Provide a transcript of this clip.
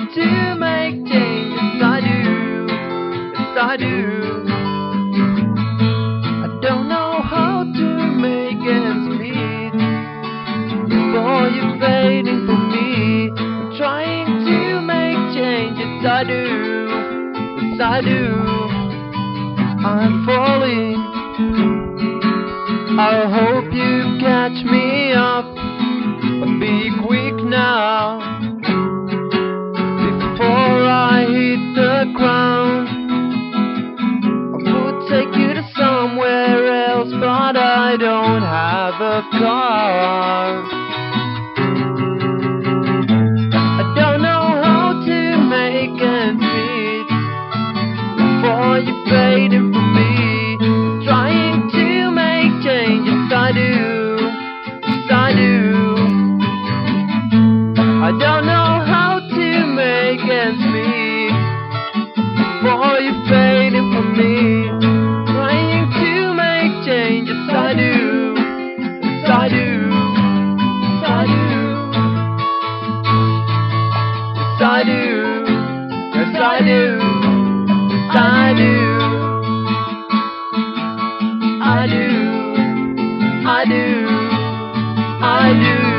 to make changes. I do, yes I do. I don't know how to make ends meet before you're fading from me. I'm trying to make changes. I do, yes I do. I'm falling. I hope you catch me up. But be quick now before I hit the ground. I would take you to somewhere else, but I don't have a car. I don't know how to make ends meet before you're fading from me. Trying to make changes. I do, yes I do. I don't know how to make ends meet before you're fading from me. Trying to make changes. I do, yes I do, yes I do, yes I do, yes I do, yes I do, I do, I do, I do.